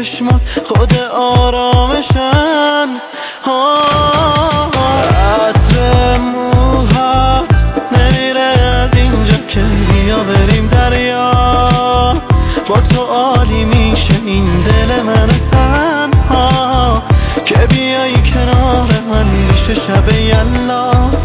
چشمات خود آرامشن. عطر موها نمیره از اینجا که بیا بریم دریا، با تو عالی میشه این دل من تنها، که بیایی کنار من میشه شب یلا.